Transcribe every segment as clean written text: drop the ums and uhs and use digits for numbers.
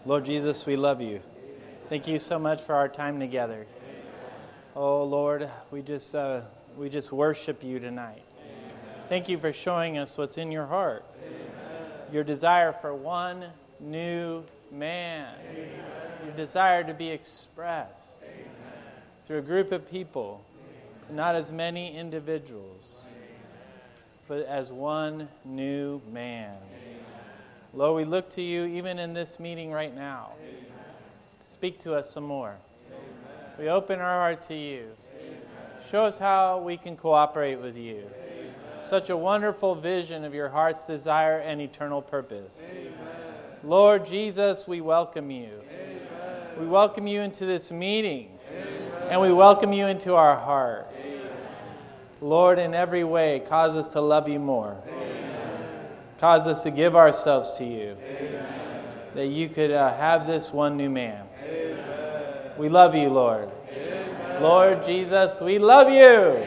Lord Jesus, we love you. Thank you so much for our time together. Oh, Lord, we just worship you tonight. Thank you for showing us what's in your heart. Your desire for one new man. Your desire to be expressed through a group of people, not as many individuals, but as one new man. Lord, we look to you even in this meeting right now. Speak to us some more. We open our heart to you. Show us how we can cooperate with you. Such a wonderful vision of your heart's desire and eternal purpose. Lord Jesus, we welcome you. We welcome you into this meeting. And we welcome you into our heart. Lord, in every way, cause us to love you more. Cause us to give ourselves to you. That you could have this one new man. We love you, Lord. Lord Jesus, we love you.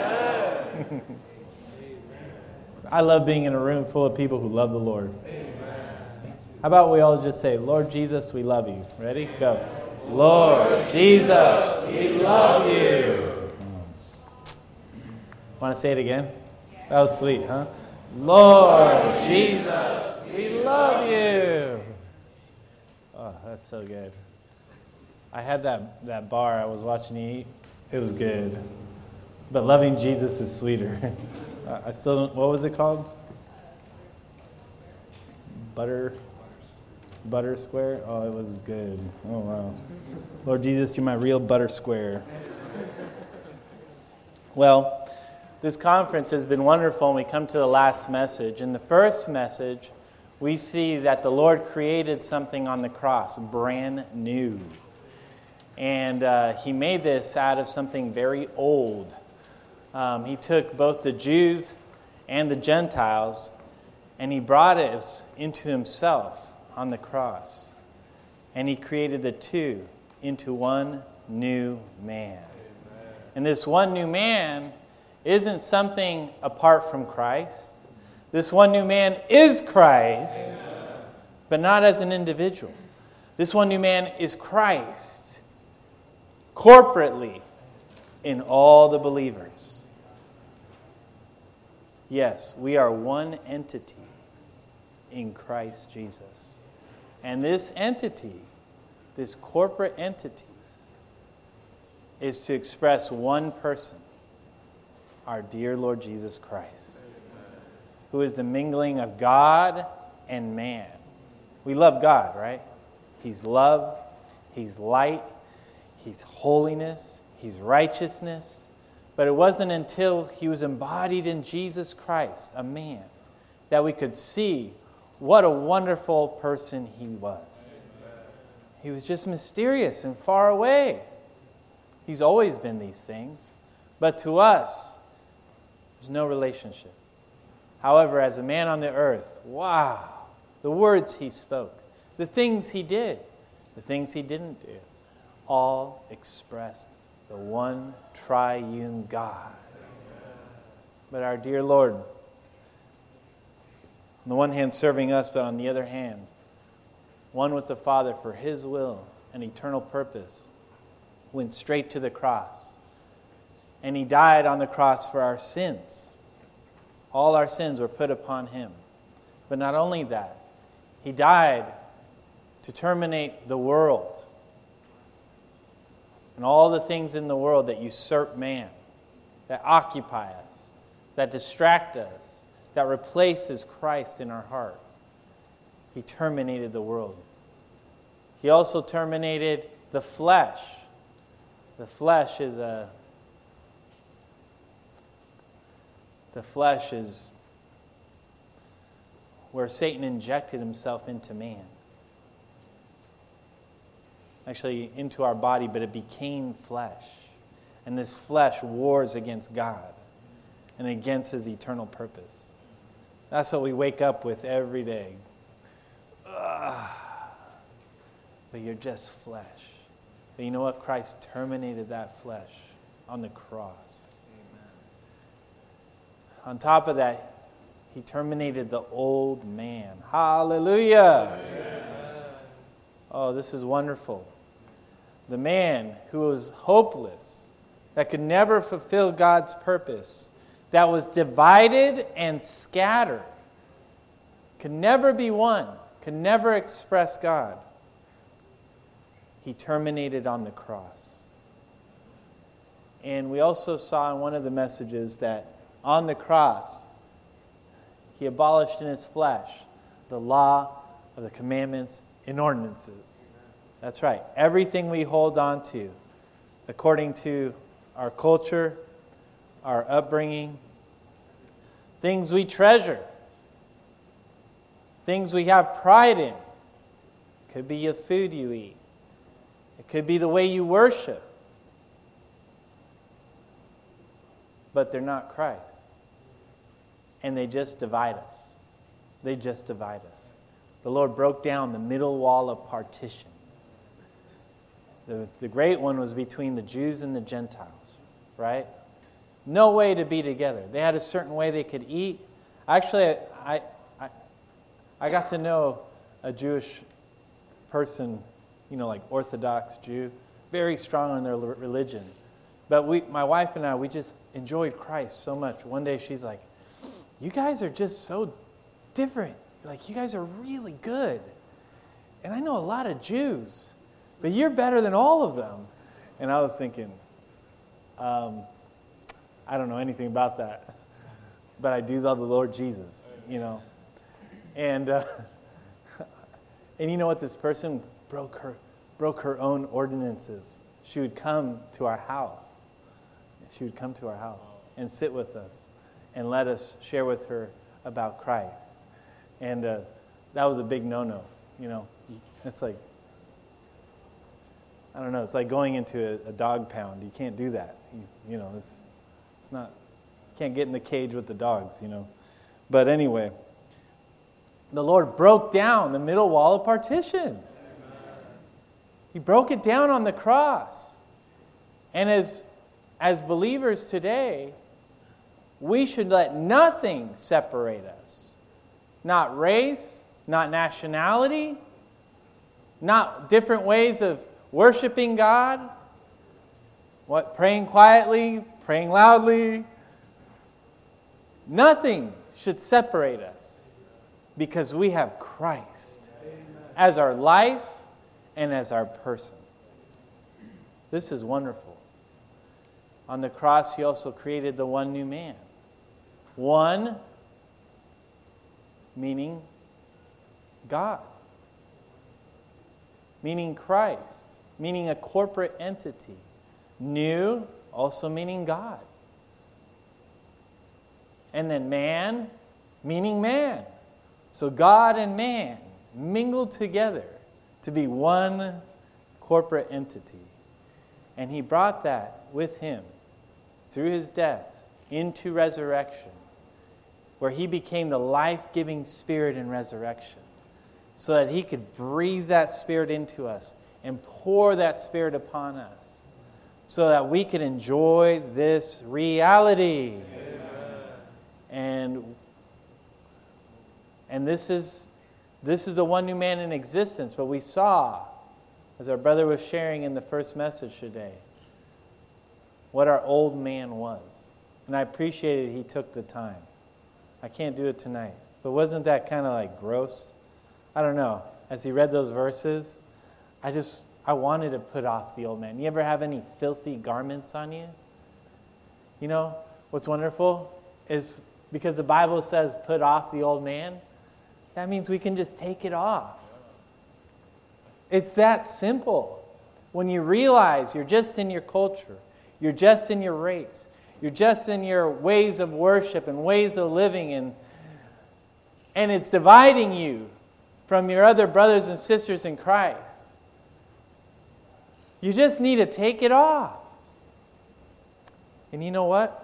I love being in a room full of people who love the Lord. How about we all just say, Lord Jesus, we love you. Ready? Go. Lord Jesus, we love you. Want to say it again? That was sweet, huh? Lord Jesus, we love you. Oh, that's so good. I had that bar I was watching you eat. It was good. But loving Jesus is sweeter. I still don't, what was it called? Butter square? Oh, it was good. Oh, wow. Lord Jesus, you're my real butter square. Well, this conference has been wonderful, and we come to the last message. In the first message, we see that the Lord created something on the cross, brand new. And he made this out of something very old. He took both the Jews and the Gentiles, and he brought us into himself on the cross. And he created the two into one new man. Amen. And this one new man isn't something apart from Christ. This one new man is Christ, but not as an individual. This one new man is Christ, corporately, in all the believers. Yes, we are one entity in Christ Jesus. And this entity, this corporate entity, is to express one person, our dear Lord Jesus Christ, who is the mingling of God and man. We love God, right? He's love, He's light, He's holiness, He's righteousness. But it wasn't until He was embodied in Jesus Christ, a man, that we could see what a wonderful person He was. He was just mysterious and far away. He's always been these things. But to us, there's no relationship. However, as a man on the earth, wow, the words He spoke, the things He did, the things He didn't do, all expressed the one triune God. But our dear Lord, on the one hand serving us, but on the other hand, one with the Father for His will and eternal purpose, went straight to the cross. And He died on the cross for our sins. All our sins were put upon Him. But not only that, He died to terminate the world and all the things in the world that usurp man, that occupy us, that distract us, that replaces Christ in our heart. He terminated the world. He also terminated the flesh. The flesh is where Satan injected himself into man. Actually, into our body, but it became flesh. And this flesh wars against God and against His eternal purpose. That's what we wake up with every day. Ugh. But you're just flesh. But you know what? Christ terminated that flesh on the cross. Amen. On top of that, He terminated the old man. Hallelujah! Amen. Oh, this is wonderful. The man who was hopeless, that could never fulfill God's purpose, that was divided and scattered, could never be one, could never express God. He terminated on the cross. And we also saw in one of the messages that on the cross, he abolished in his flesh the law of the commandments and ordinances. That's right. Everything we hold on to, according to our culture, our upbringing, things we treasure, things we have pride in. It could be the food you eat. It could be the way you worship. But they're not Christ. And they just divide us. They just divide us. The Lord broke down the middle wall of partition. The great one was between the Jews and the Gentiles, right? No way to be together. They had a certain way they could eat. Actually, I got to know a Jewish person, like Orthodox Jew, very strong in their religion. But my wife and I, we just enjoyed Christ so much. One day she's like, you guys are just so different. Like, you guys are really good. And I know a lot of Jews, but you're better than all of them. And I was thinking, I don't know anything about that. But I do love the Lord Jesus, And and you know what? This person broke her own ordinances. She would come to our house. She would come to our house and sit with us and let us share with her about Christ. And that was a big no-no, It's like, I don't know, it's like going into a dog pound. You can't do that. It's not, you can't get in the cage with the dogs, But anyway, the Lord broke down the middle wall of partition. He broke it down on the cross. And as believers today, we should let nothing separate us. Not race, not nationality, not different ways of worshiping God. Praying quietly, praying loudly. Nothing should separate us because we have Christ as our life and as our person. This is wonderful. On the cross, He also created the one new man. One, meaning God. Meaning Christ. Meaning a corporate entity. New, also meaning God. And then man, meaning man. So God and man mingled together to be one corporate entity. And He brought that with Him through His death into resurrection, where He became the life-giving Spirit in resurrection, so that He could breathe that Spirit into us and pour that Spirit upon us, so that we could enjoy this reality. Amen. And this is the one new man in existence. But we saw, as our brother was sharing in the first message today, what our old man was. And I appreciated he took the time. I can't do it tonight. But wasn't that kind of like gross? I don't know. As he read those verses, I wanted to put off the old man. You ever have any filthy garments on you? What's wonderful is because the Bible says put off the old man, that means we can just take it off. It's that simple. When you realize you're just in your culture, you're just in your race, you're just in your ways of worship and ways of living, and it's dividing you from your other brothers and sisters in Christ. You just need to take it off. And you know what?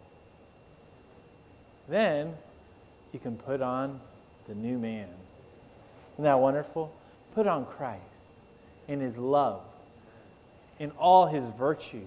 Then you can put on the new man. Isn't that wonderful? Put on Christ in His love, in all His virtues,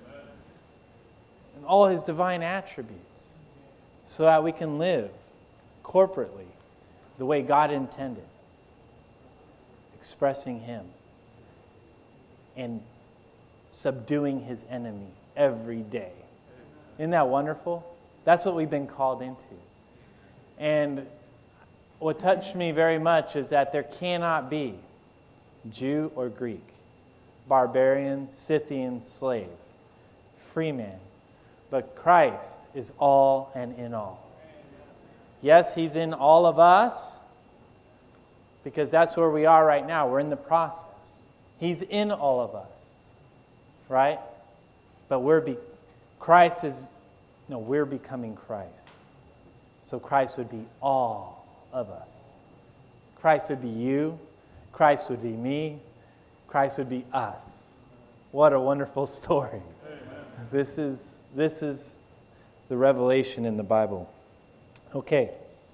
in all His divine attributes, so that we can live corporately the way God intended, expressing Him and subduing His enemy every day. Isn't that wonderful? That's what we've been called into. And what touched me very much is that there cannot be Jew or Greek, barbarian, Scythian, slave, free man, but Christ is all and in all. Yes, He's in all of us, because that's where we are right now. We're in the process. He's in all of us, right? But we're becoming Christ. So Christ would be all of us. Christ would be you. Christ would be me. Christ would be us. What a wonderful story. Amen. This is the revelation in the Bible. Okay.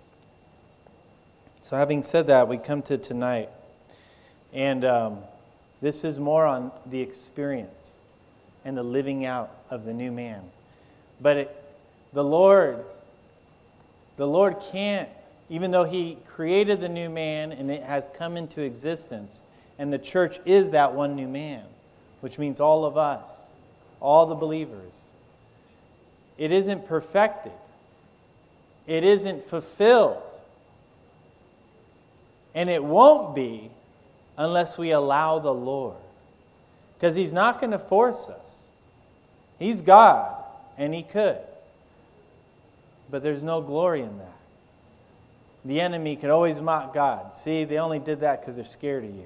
So having said that, we come to tonight. And this is more on the experience and the living out of the new man. But the Lord can't, even though He created the new man and it has come into existence, and the church is that one new man, which means all of us, all the believers. It isn't perfected. It isn't fulfilled. And it won't be unless we allow the Lord. Because He's not going to force us. He's God, and He could. But there's no glory in that. The enemy could always mock God. See, they only did that because they're scared of you.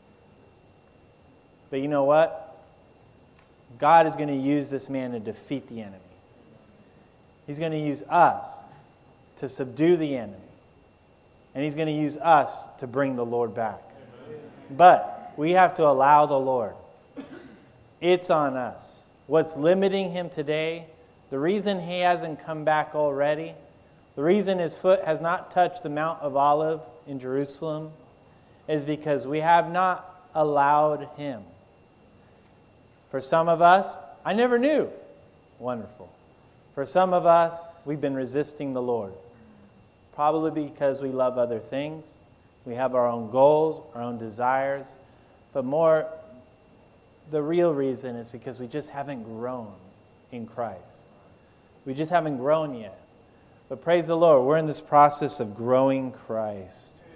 But you know what? God is going to use this man to defeat the enemy. He's going to use us to subdue the enemy. And He's going to use us to bring the Lord back. But we have to allow the Lord. It's on us. What's limiting Him today, the reason He hasn't come back already, the reason His foot has not touched the Mount of Olives in Jerusalem, is because we have not allowed Him. For some of us, I never knew. Wonderful. For some of us, we've been resisting the Lord. Probably because we love other things. We have our own goals, our own desires. But more, the real reason is because we just haven't grown in Christ. We just haven't grown yet. But praise the Lord, we're in this process of growing Christ.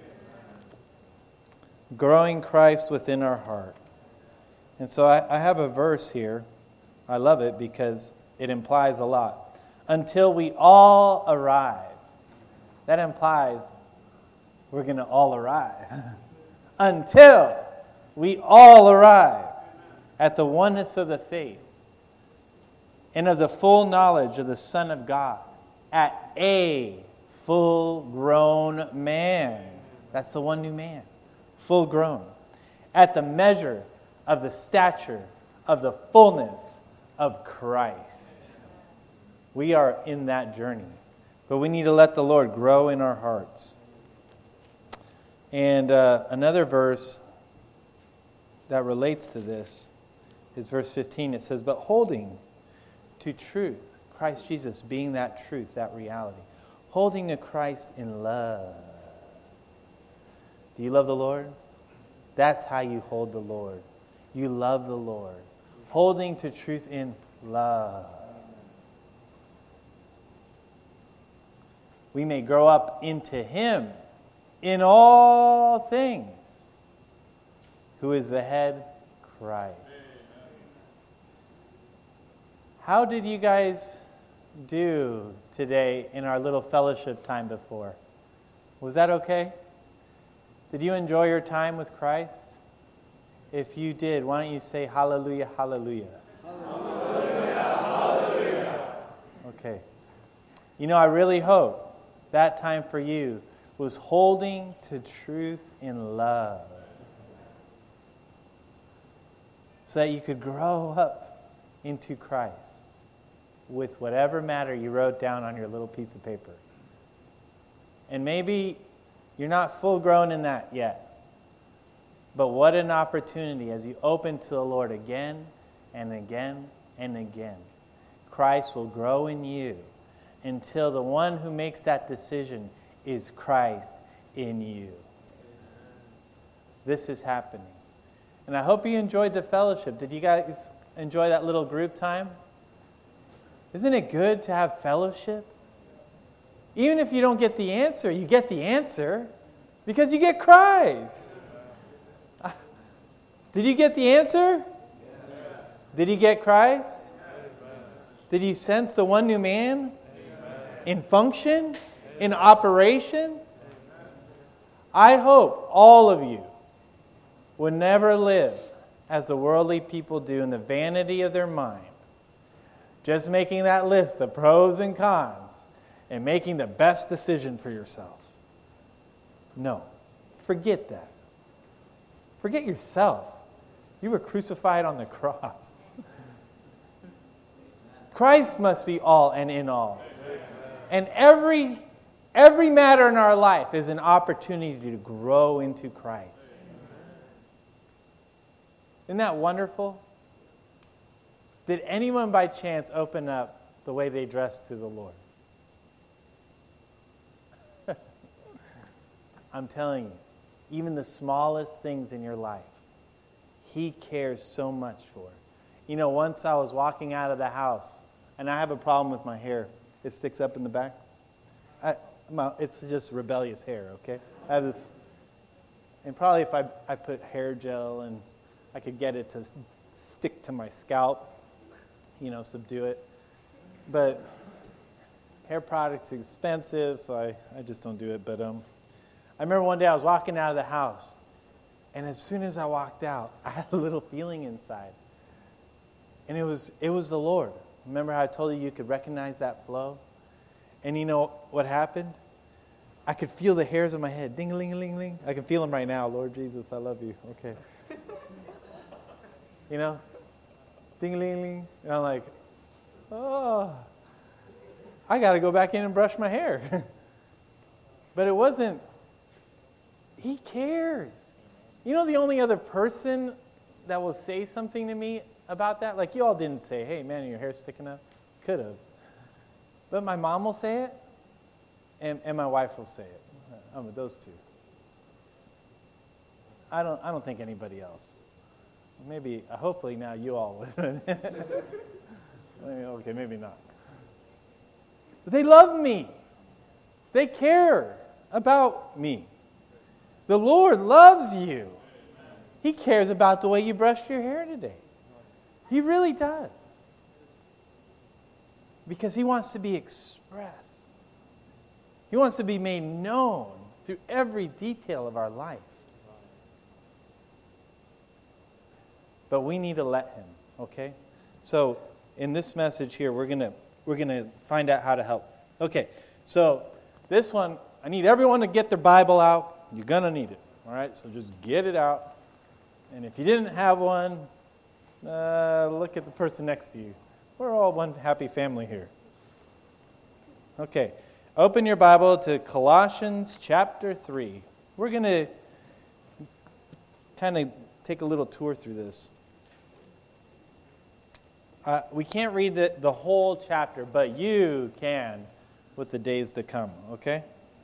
Growing Christ within our heart. And so I have a verse here. I love it because it implies a lot. Until we all arrive. That implies we're going to all arrive. Until we all arrive at the oneness of the faith and of the full knowledge of the Son of God, at a full-grown man. That's the one new man. Full-grown. At the measure of the stature of the fullness of Christ. We are in that journey. But we need to let the Lord grow in our hearts. And another verse that relates to this is verse 15. It says, but holding to truth, Christ Jesus being that truth, that reality. Holding to Christ in love. Do you love the Lord? That's how you hold the Lord. You love the Lord. Holding to truth in love. We may grow up into Him in all things, who is the head, Christ. How did you guys do today in our little fellowship time before? Was that okay? Did you enjoy your time with Christ? If you did, why don't you say hallelujah, hallelujah? Hallelujah, hallelujah. Okay. You know, I really hope that time for you was holding to truth in love. So that you could grow up into Christ with whatever matter you wrote down on your little piece of paper. And maybe you're not full grown in that yet. But what an opportunity as you open to the Lord again and again and again. Christ will grow in you until the one who makes that decision is Christ in you. this is happening. And I hope you enjoyed the fellowship. Did you guys enjoy that little group time? Isn't it good to have fellowship? Even if you don't get the answer, you get the answer because you get Christ. Did you get the answer? Yes. Did you get Christ? Yes. Did you sense the one new man? Amen. In function? Amen. In operation? Amen. I hope all of you would never live as the worldly people do in the vanity of their mind, just making that list of pros and cons and making the best decision for yourself. No, forget that. Forget yourself. You were crucified on the cross. Christ must be all and in all. And every matter in our life is an opportunity to grow into Christ. Isn't that wonderful? Did anyone by chance open up the way they dress to the Lord? I'm telling you, even the smallest things in your life, He cares so much for. You know, once I was walking out of the house, and I have a problem with my hair. It sticks up in the back. It's just rebellious hair, okay? I have this, and probably if I put hair gel and I could get it to stick to my scalp, subdue it. But hair products are expensive, so I just don't do it. But I remember one day I was walking out of the house, and as soon as I walked out, I had a little feeling inside. And it was the Lord. Remember how I told you could recognize that flow? And you know what happened? I could feel the hairs on my head. Ding-a-ling-a-ling-ling. I can feel them right now. Lord Jesus, I love you. Okay. Ding-a-ling-a-ling. And I'm like, oh, I got to go back in and brush my hair. But it wasn't. He cares. You know the only other person that will say something to me about that? Like you all didn't say, hey man, your hair's sticking up. Could have. But my mom will say it, and my wife will say it. Those two. I don't think anybody else. Maybe, hopefully now you all would. Okay, maybe not. But they love me. They care about me. The Lord loves you. He cares about the way you brushed your hair today. He really does. Because He wants to be expressed. He wants to be made known through every detail of our life. But we need to let Him, okay? So in this message here, we're gonna find out how to help. Okay, so this one, I need everyone to get their Bible out. You're gonna need it, all right? So just get it out. And if you didn't have one, look at the person next to you. We're all one happy family here. Okay, open your Bible to Colossians chapter 3. We're going to kind of take a little tour through this. We can't read the whole chapter, but you can with the days to come, okay?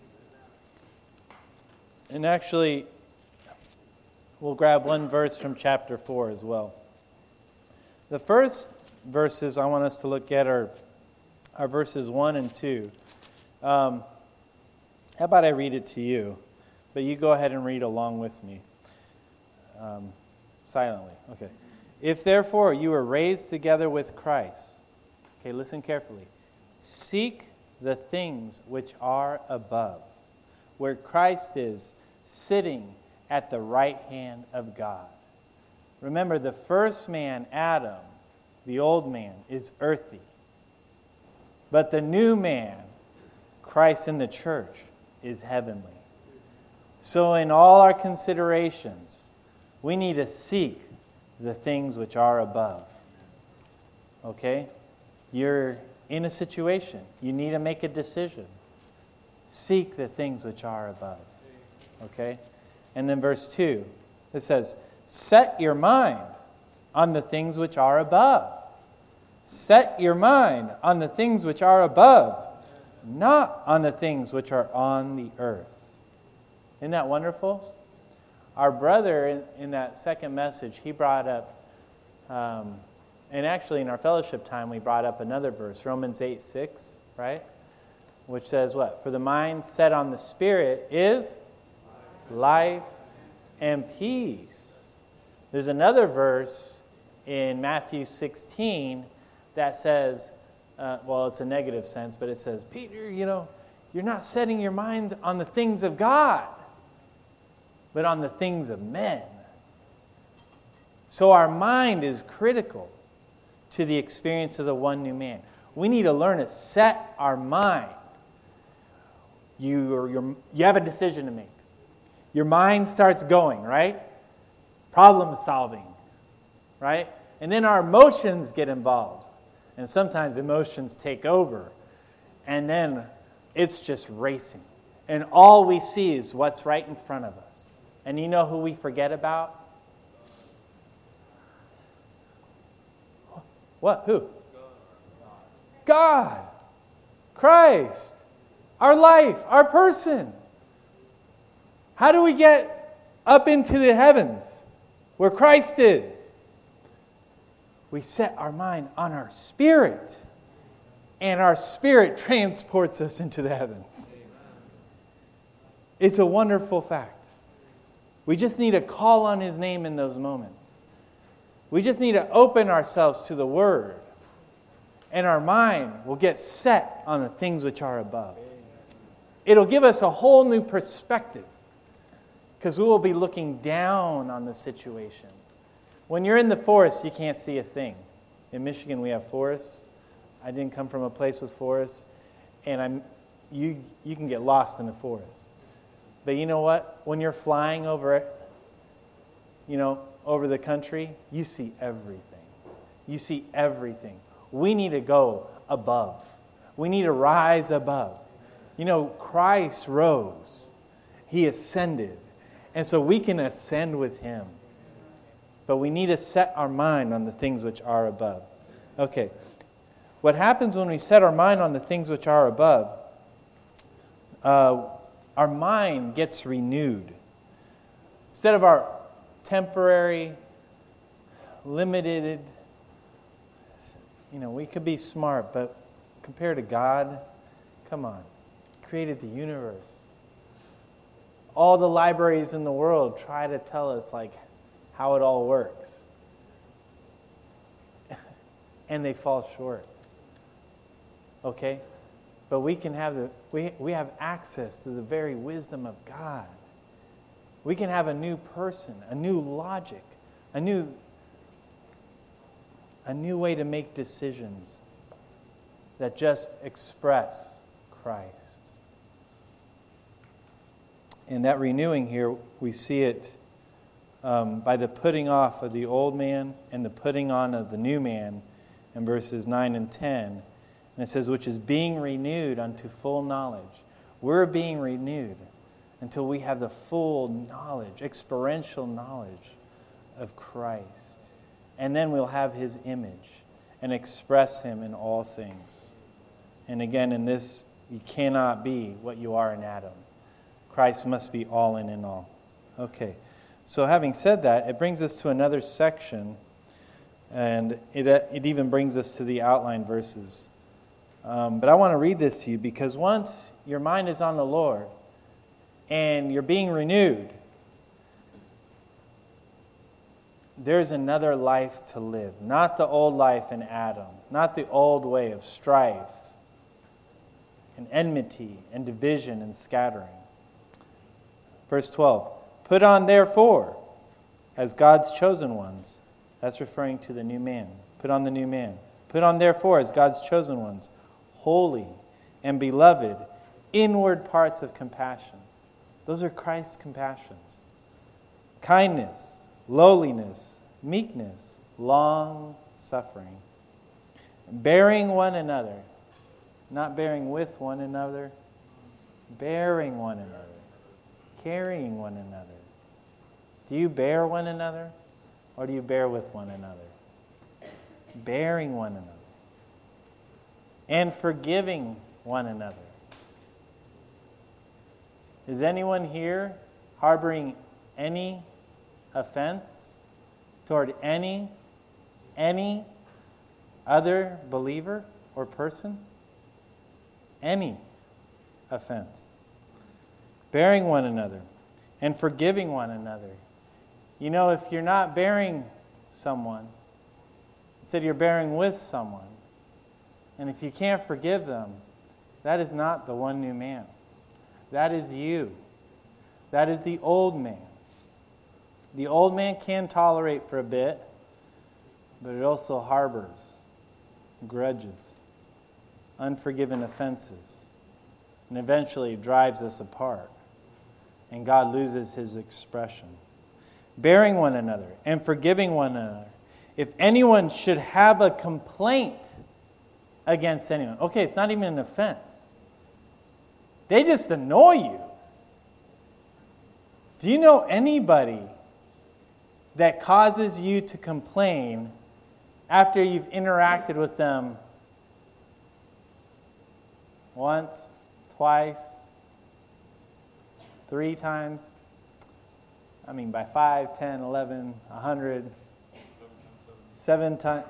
And actually, we'll grab one verse from chapter 4 as well. The first verses I want us to look at are verses 1 and 2. How about I read it to you? But you go ahead and read along with me. Silently. Okay. If therefore you were raised together with Christ, okay, listen carefully. Seek the things which are above, where Christ is sitting at the right hand of God. Remember, the first man, Adam, the old man, is earthy. But the new man, Christ in the church, is heavenly. So in all our considerations, we need to seek the things which are above. Okay? You're in a situation. You need to make a decision. Seek the things which are above. Okay? And then verse 2, it says, set your mind on the things which are above. Set your mind on the things which are above, not on the things which are on the earth. Isn't that wonderful? Our brother in that second message, he brought up, and actually in our fellowship time, we brought up another verse, Romans 8:6, right? Which says what? For the mind set on the Spirit is life and peace. There's another verse in Matthew 16 that says, well, it's a negative sense, but it says, Peter, you're not setting your mind on the things of God, but on the things of men. So our mind is critical to the experience of the one new man. We need to learn to set our mind. You have a decision to make. Your mind starts going, right? Problem solving, right? And then our emotions get involved. And sometimes emotions take over. And then it's just racing. And all we see is what's right in front of us. And you know who we forget about? What? Who? God. Christ. Our life. Our person. How do we get up into the heavens where Christ is? We set our mind on our spirit. And our spirit transports us into the heavens. It's a wonderful fact. We just need to call on His name in those moments. We just need to open ourselves to the Word. And our mind will get set on the things which are above. It'll give us a whole new perspective. Because we will be looking down on the situation. When you're in the forest, you can't see a thing. In Michigan, we have forests. I didn't come from a place with forests. And you can get lost in the forest. But you know what? When you're flying over it, over the country, you see everything. You see everything. We need to go above. We need to rise above. Christ rose. He ascended. And so we can ascend with Him. But we need to set our mind on the things which are above. Okay. What happens when we set our mind on the things which are above, our mind gets renewed. Instead of our temporary, limited, we could be smart, but compared to God, come on, He created the universe. All the libraries in the world try to tell us how it all works. And they fall short. Okay? But we can have we have access to the very wisdom of God. We can have a new person, a new logic, a new way to make decisions that just express Christ. And that renewing here, we see it by the putting off of the old man and the putting on of the new man in verses 9 and 10. And it says, which is being renewed unto full knowledge. We're being renewed until we have the full knowledge, experiential knowledge of Christ. And then we'll have His image and express Him in all things. And again, in this, you cannot be what you are in Adam. Christ must be all in all. Okay, so having said that, it brings us to another section, and it even brings us to the outline verses. But I want to read this to you because once your mind is on the Lord and you're being renewed, there's another life to live. Not the old life in Adam. Not the old way of strife and enmity and division and scattering. Verse 12. Put on therefore as God's chosen ones. That's referring to the new man. Put on the new man. Put on therefore as God's chosen ones, holy and beloved, inward parts of compassion. Those are Christ's compassions. Kindness, lowliness, meekness, long-suffering. Bearing one another. Not bearing with one another. Bearing one another. Carrying one another. Do you bear one another? Or do you bear with one another? Bearing one another. And forgiving one another. Is anyone here harboring any offense toward any other believer or person? Any offense. Bearing one another and forgiving one another. You know, if you're not bearing someone, instead you're bearing with someone, and if you can't forgive them, that is not the one new man. That is you. That is the old man. The old man can tolerate for a bit, but it also harbors grudges, unforgiven offenses, and eventually drives us apart. And God loses his expression. Bearing one another and forgiving one another. If anyone should have a complaint against anyone. Okay, it's not even an offense. They just annoy you. Do you know anybody that causes you to complain after you've interacted with them once, twice, 3 times? I mean, by 5, 10, 11, 100, 7 times.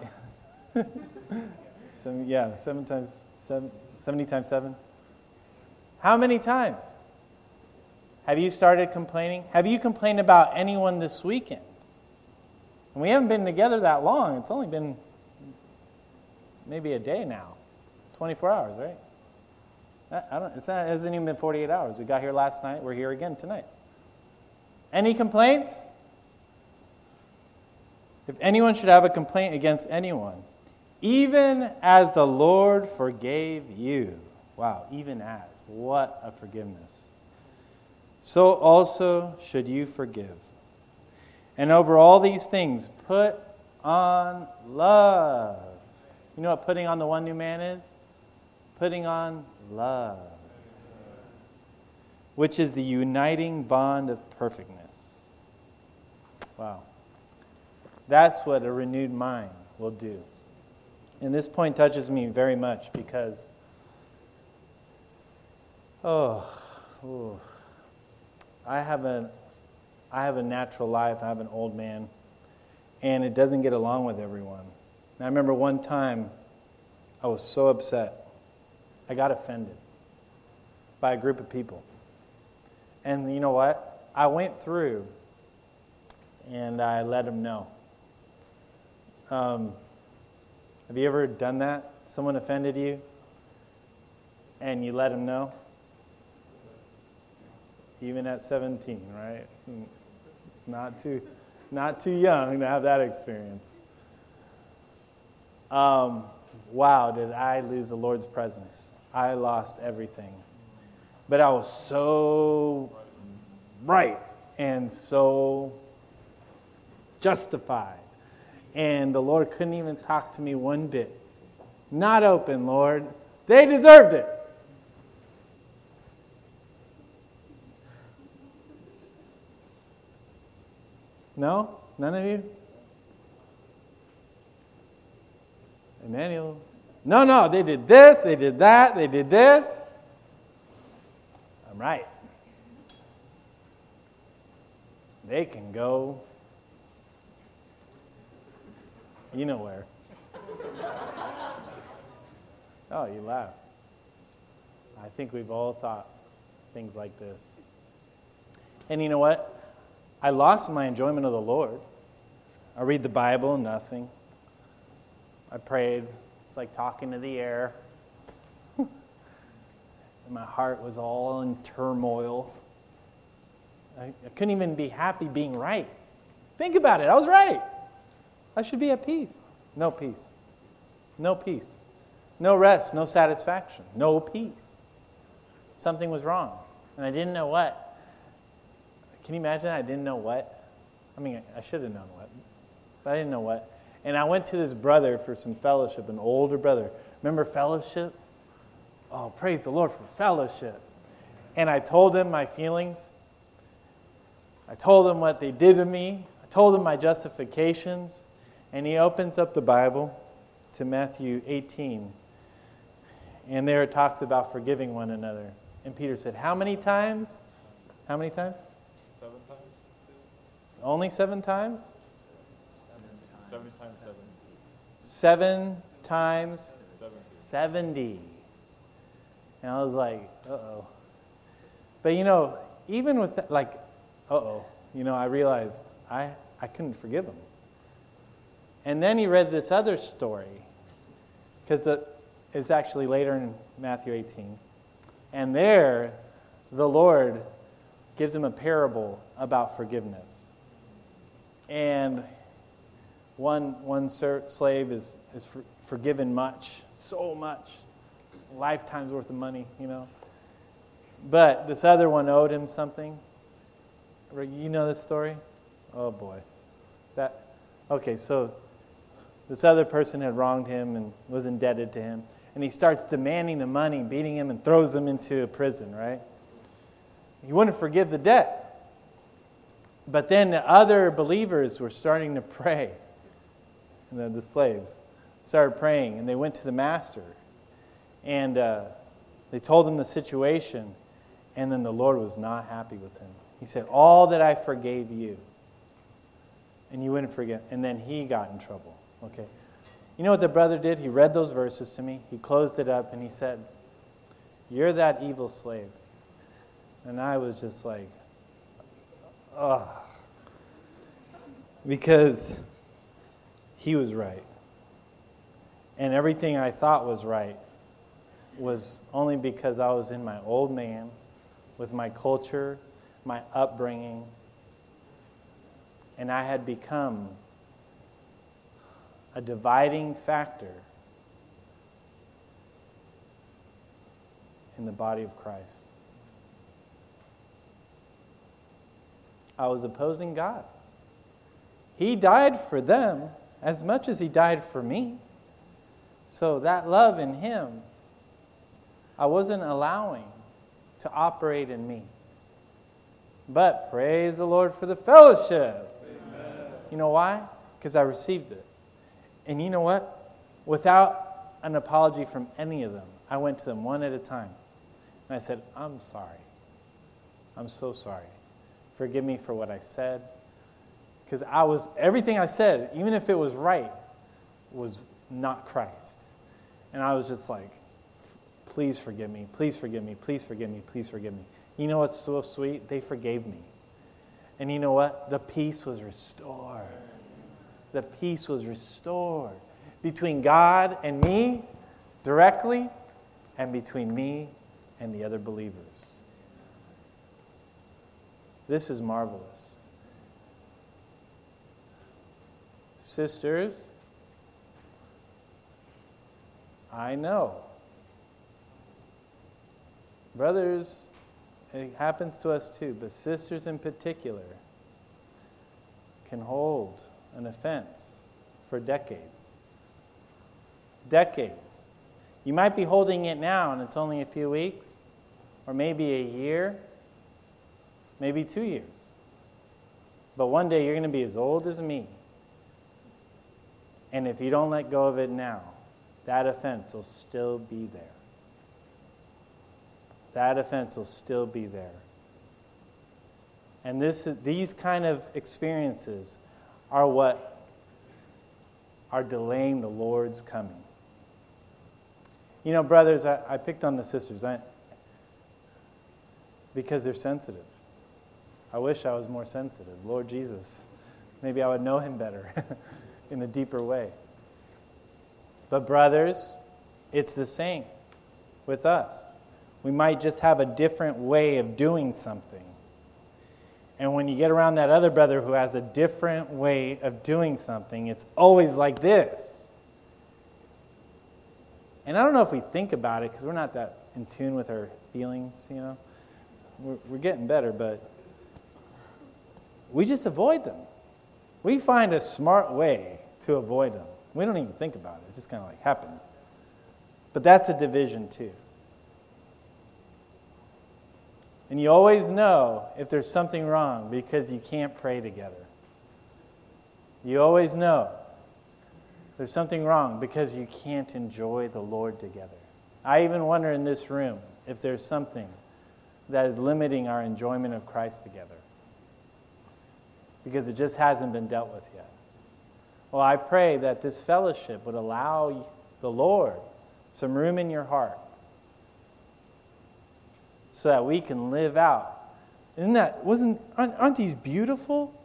7 times 7, 70 times 7. How many times have you started complaining? Have you complained about anyone this weekend? And we haven't been together that long. It's only been maybe a day now. 24 hours, right? It hasn't even been 48 hours. We got here last night. We're here again tonight. Any complaints? If anyone should have a complaint against anyone, even as the Lord forgave you. Wow, even as. What a forgiveness. So also should you forgive. And over all these things, put on love. You know what putting on the one new man is? Putting on love, which is the uniting bond of perfectness. Wow. That's what a renewed mind will do. And this point touches me very much because, I have a natural life. I have an old man, and it doesn't get along with everyone. And I remember one time I was so upset. I got offended by a group of people. And you know what? I went through and I let them know. Have you ever done that? Someone offended you and you let them know? Even at 17, right? Not too young to have that experience. Wow, did I lose the Lord's presence. I lost everything. But I was so right and so justified. And the Lord couldn't even talk to me one bit. Not open, Lord. They deserved it. No? None of you? Emmanuel. No, they did this, they did that, they did this. I'm right. They can go, you know where. Oh, you laugh. I think we've all thought things like this. And you know what? I lost my enjoyment of the Lord. I read the Bible, nothing. I prayed. It's like talking to the air. And my heart was all in turmoil. I couldn't even be happy being right. Think about it. I was right. I should be at peace. No peace. No peace. No rest. No satisfaction. No peace. Something was wrong. And I didn't know what. Can you imagine I didn't know what? I mean, I should have known what. But I didn't know what. And I went to this brother for some fellowship, an older brother. Remember fellowship? Oh, praise the Lord for fellowship. And I told him my feelings. I told him what they did to me. I told him my justifications. And he opens up the Bible to Matthew 18. And there it talks about forgiving one another. And Peter said, how many times? How many times? 7 times. Only 7 times? 7 times 7. 7 times 7. 70. And I was like, uh-oh. But even with that, like, I realized I couldn't forgive him. And then he read this other story, because it's actually later in Matthew 18. And there, the Lord gives him a parable about forgiveness. And one slave is forgiven much, so much, lifetime's worth of money, But this other one owed him something. You know this story? Oh boy. Okay, so this other person had wronged him and was indebted to him. And he starts demanding the money, beating him, and throws him into a prison, right? He wouldn't forgive the debt. But then the other believers were starting to pray. And the slaves started praying, and they went to the master. And they told him the situation, and then the Lord was not happy with him. He said, all that I forgave you, and you wouldn't forget. And then he got in trouble. Okay. You know what the brother did? He read those verses to me. He closed it up, and he said, you're that evil slave. And I was just like, ugh. Because he was right. And everything I thought was right was only because I was in my old man, with my culture, my upbringing, and I had become a dividing factor in the body of Christ. I was opposing God. He died for them as much as he died for me. So that love in him, I wasn't allowing to operate in me. But praise the Lord for the fellowship. Amen. You know why? Because I received it. And you know what? Without an apology from any of them, I went to them one at a time. And I said, I'm sorry. I'm so sorry. Forgive me for what I said. Because everything I said, even if it was right, was not Christ. And I was just like, please forgive me, please forgive me, please forgive me, please forgive me. You know what's so sweet? They forgave me. And you know what? The peace was restored. The peace was restored between God and me directly, and between me and the other believers. This is marvelous. Sisters, I know. Brothers, it happens to us too, but sisters in particular can hold an offense for decades. Decades. You might be holding it now and it's only a few weeks, or maybe a year, maybe 2 years. But one day you're going to be as old as me. And if you don't let go of it now, that offense will still be there. That offense will still be there. And these kind of experiences are what are delaying the Lord's coming. You know, brothers, I picked on the sisters because they're sensitive. I wish I was more sensitive. Lord Jesus, maybe I would know him better in a deeper way. But brothers, it's the same with us. We might just have a different way of doing something. And when you get around that other brother who has a different way of doing something, it's always like this. And I don't know if we think about it, because we're not that in tune with our feelings, you know. We're getting better, but we just avoid them. We find a smart way to avoid them. We don't even think about it. It just kind of like happens. But that's a division too. And you always know if there's something wrong because you can't pray together. You always know there's something wrong because you can't enjoy the Lord together. I even wonder in this room if there's something that is limiting our enjoyment of Christ together. because it just hasn't been dealt with yet. Well, I pray that this fellowship would allow the Lord some room in your heart so that we can live out. Aren't these beautiful?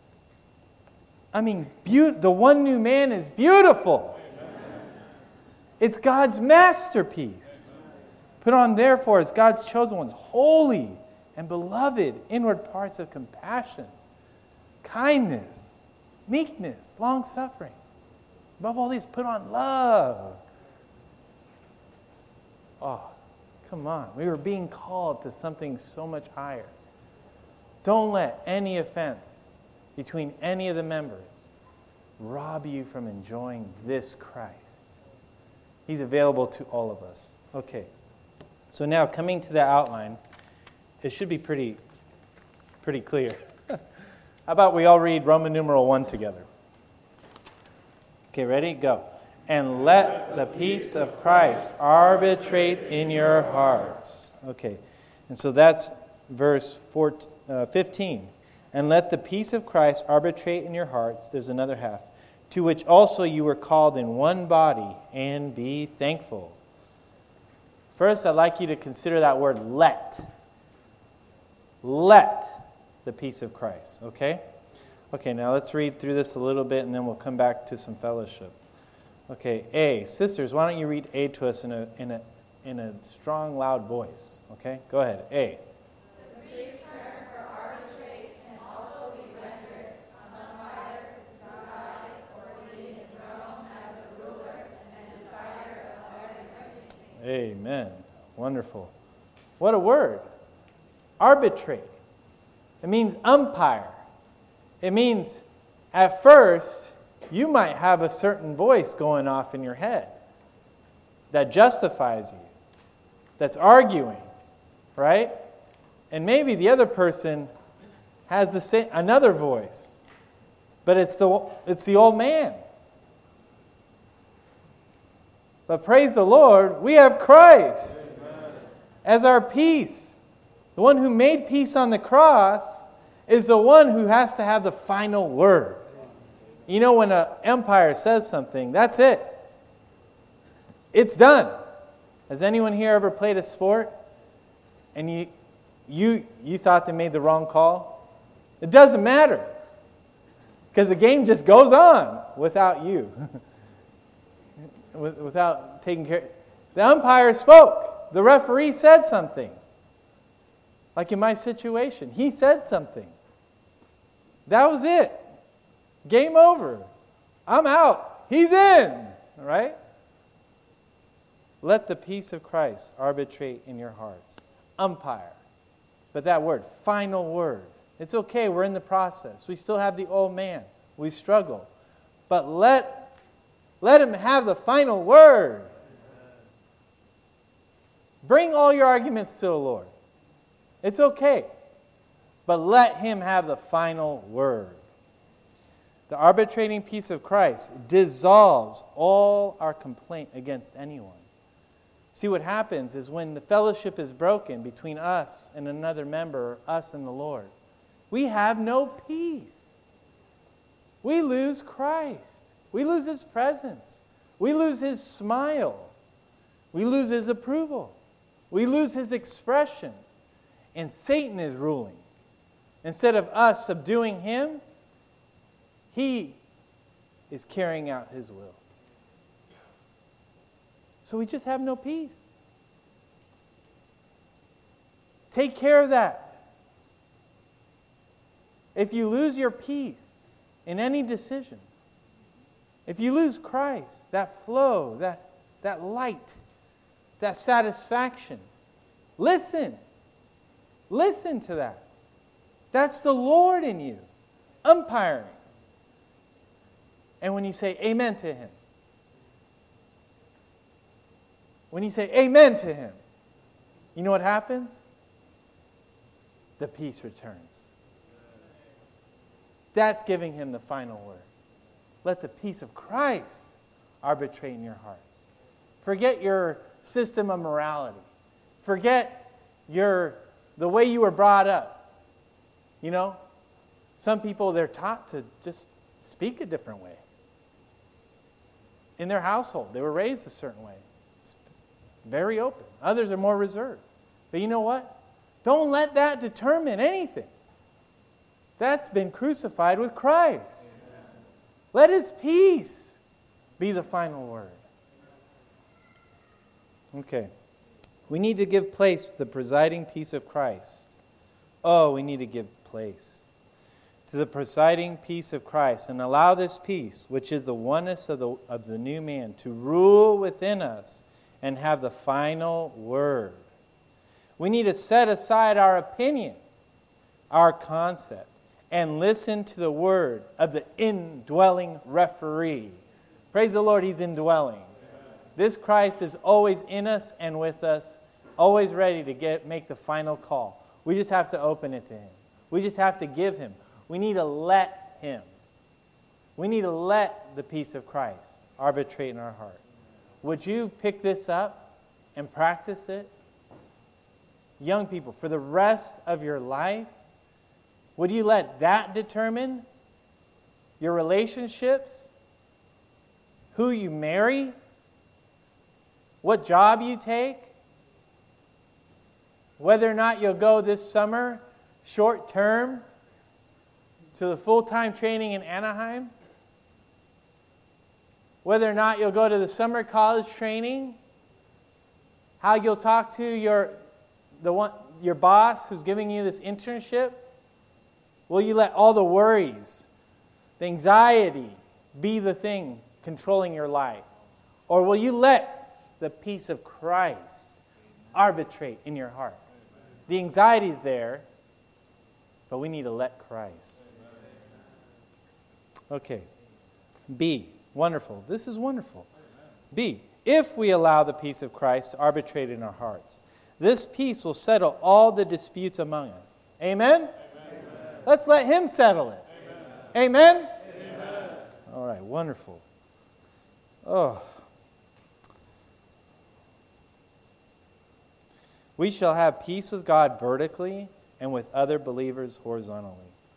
I mean, the one new man is beautiful. It's God's masterpiece. Put on, therefore, as God's chosen ones, holy and beloved inward parts of compassion, kindness, meekness, long-suffering. Above all these, put on love. Oh, come on. We were being called to something so much higher. Don't let any offense between any of the members rob you from enjoying this Christ. He's available to all of us. Okay. So now, coming to the outline, it should be pretty clear. How about we all read Roman numeral 1 together? Okay, ready? Go. And let the peace of Christ arbitrate in your hearts. Okay, and so that's verse 15. And let the peace of Christ arbitrate in your hearts. There's another half. To which also you were called in one body, and be thankful. First, I'd like you to consider that word let. Let the peace of Christ, okay? Okay, now let's read through this a little bit, and then we'll come back to some fellowship. Okay, A. Sisters, why don't you read A to us in a strong, loud voice? Okay, go ahead. A. Amen. Wonderful. What a word. Arbitrate. It means umpire. It means, at first, you might have a certain voice going off in your head that justifies you, that's arguing, right? And maybe the other person has the same another voice, but it's the old man. But praise the Lord, we have Christ as our peace. The one who made peace on the cross is the one who has to have the final word. You know, when an umpire says something, that's it. It's done. Has anyone here ever played a sport and you thought they made the wrong call? It doesn't matter, because the game just goes on without you. Without taking care. The umpire spoke. The referee said something. Like in my situation, he said something. That was it. Game over. I'm out. He's in. Right? Let the peace of Christ arbitrate in your hearts. Umpire. But that word, final word. It's okay. We're in the process. We still have the old man. We struggle. But let him have the final word. Bring all your arguments to the Lord. It's okay. But let him have the final word. The arbitrating peace of Christ dissolves all our complaint against anyone. See, what happens is when the fellowship is broken between us and another member, or us and the Lord, we have no peace. We lose Christ. We lose His presence. We lose His smile. We lose His approval. We lose His expression. And Satan is ruling. Instead of us subduing him, he is carrying out his will. So we just have no peace. Take care of that. If you lose your peace in any decision, if you lose Christ, that flow, that light, that satisfaction, listen. Listen to that. That's the Lord in you, umpiring. And when you say amen to Him, when you say amen to Him, you know what happens? The peace returns. That's giving Him the final word. Let the peace of Christ arbitrate in your hearts. Forget your system of morality. Forget the way you were brought up. You know? Some people, they're taught to just speak a different way. In their household, they were raised a certain way. It's very open. Others are more reserved. But you know what? Don't let that determine anything. That's been crucified with Christ. Amen. Let His peace be the final word. Okay. We need to give place to the presiding peace of Christ. Oh, we need to give place to the presiding peace of Christ and allow this peace, which is the oneness of the new man, to rule within us and have the final word. We need to set aside our opinion, our concept, and listen to the word of the indwelling referee. Praise the Lord, He's indwelling. Amen. This Christ is always in us and with us, always ready to make the final call. We just have to open it to Him. We just have to give Him. We need to let Him. We need to let the peace of Christ arbitrate in our heart. Would you pick this up and practice it? Young people, for the rest of your life, would you let that determine your relationships, who you marry, what job you take, whether or not you'll go this summer, short term, to the full-time training in Anaheim, whether or not you'll go to the summer college training, how you'll talk to your boss who's giving you this internship? Will you let all the worries, the anxiety be the thing controlling your life? Or will you let the peace of Christ arbitrate in your heart? The anxiety is there, but we need to let Christ. Okay. B, wonderful. This is wonderful. B, if we allow the peace of Christ to arbitrate in our hearts, this peace will settle all the disputes among us. Amen? Amen. Let's let Him settle it. Amen? Amen? All right, wonderful. Oh. We shall have peace with God vertically and with other believers horizontally.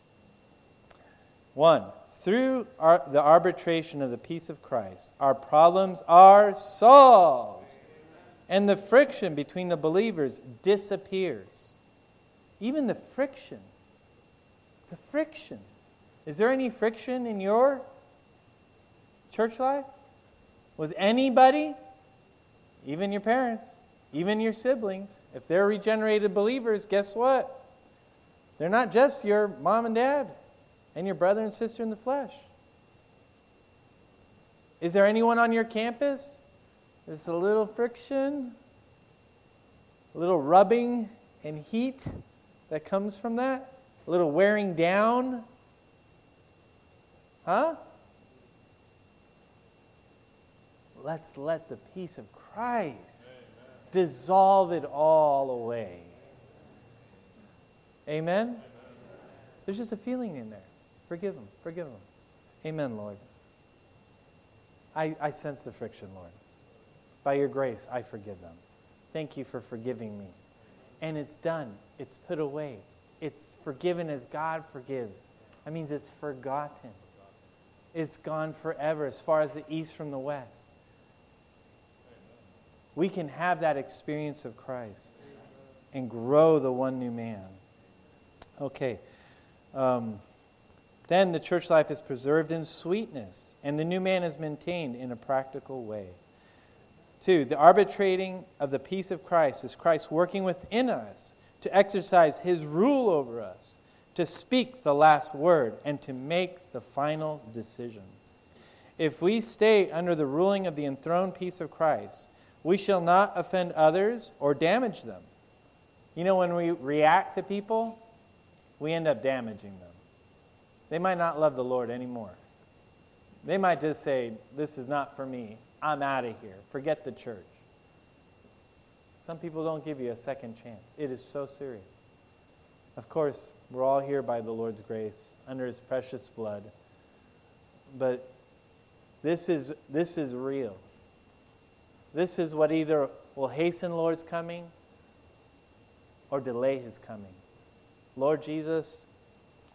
1. Through the arbitration of the peace of Christ, our problems are solved. And the friction between the believers disappears. Even the friction. The friction. Is there any friction in your church life? With anybody? Even your parents? Even your siblings? If they're regenerated believers, guess what? They're not just your mom and dad and your brother and sister in the flesh. Is there anyone on your campus? There's a little friction, a little rubbing and heat that comes from that, a little wearing down. Huh? Let's let the peace of Christ dissolve it all away. Amen? There's just a feeling in there. Forgive them. Forgive them. Amen, Lord. I sense the friction, Lord. By your grace, I forgive them. Thank you for forgiving me. And it's done. It's put away. It's forgiven as God forgives. That means it's forgotten. It's gone forever, as far as the east from the west. We can have that experience of Christ and grow the one new man. Okay. Then the church life is preserved in sweetness, and the new man is maintained in a practical way. 2, the arbitrating of the peace of Christ is Christ working within us to exercise His rule over us, to speak the last word, and to make the final decision. If we stay under the ruling of the enthroned peace of Christ, we shall not offend others or damage them. You know, when we react to people, we end up damaging them. They might not love the Lord anymore. They might just say, this is not for me. I'm out of here. Forget the church. Some people don't give you a second chance. It is so serious. Of course, we're all here by the Lord's grace, under His precious blood. But this is real. This is what either will hasten the Lord's coming or delay His coming. Lord Jesus,